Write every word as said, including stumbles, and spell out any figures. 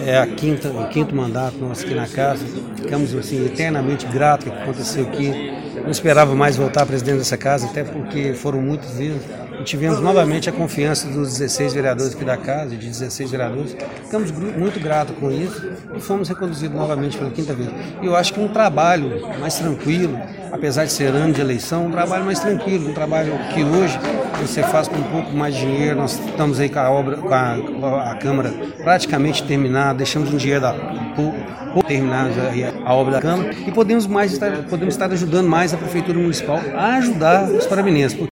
é a quinta, o quinto mandato nosso aqui na casa. Ficamos assim, eternamente gratos ao que aconteceu aqui. Não esperava mais voltar a presidente dessa casa, até porque foram muitos vezes. E tivemos novamente a confiança dos dezesseis vereadores aqui da casa, de dezesseis vereadores. Ficamos muito gratos com isso e fomos reconduzidos novamente pela quinta vez. E eu acho que um trabalho mais tranquilo, apesar de ser ano de eleição, um trabalho mais tranquilo, um trabalho que hoje você faz com um pouco mais de dinheiro. Nós estamos aí com a obra, com a, a Câmara praticamente terminada, deixamos um dinheiro da pouco terminada a obra da Câmara e podemos, mais estar, podemos estar ajudando mais a Prefeitura Municipal a ajudar os parabenenses.